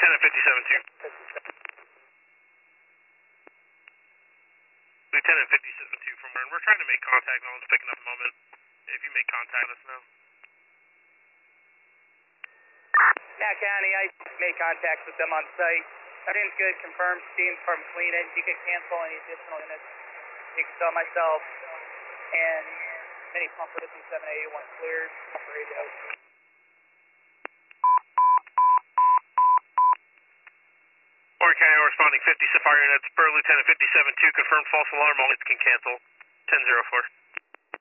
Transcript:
Lieutenant 57-2. Lieutenant 57-2 from Marin. We're trying to make contact. No one's picking up at the moment. If you make contact, let us know. Matt County, I made contact with them on site. Everything's good. Confirmed. Steam from clean it. You can cancel any additional units. You can tell myself and mini pump for the 2781 cleared. Radio. Orange County responding 50 Sapphire units per Lieutenant 57-2. Confirmed false alarm. All units can cancel. 10-04.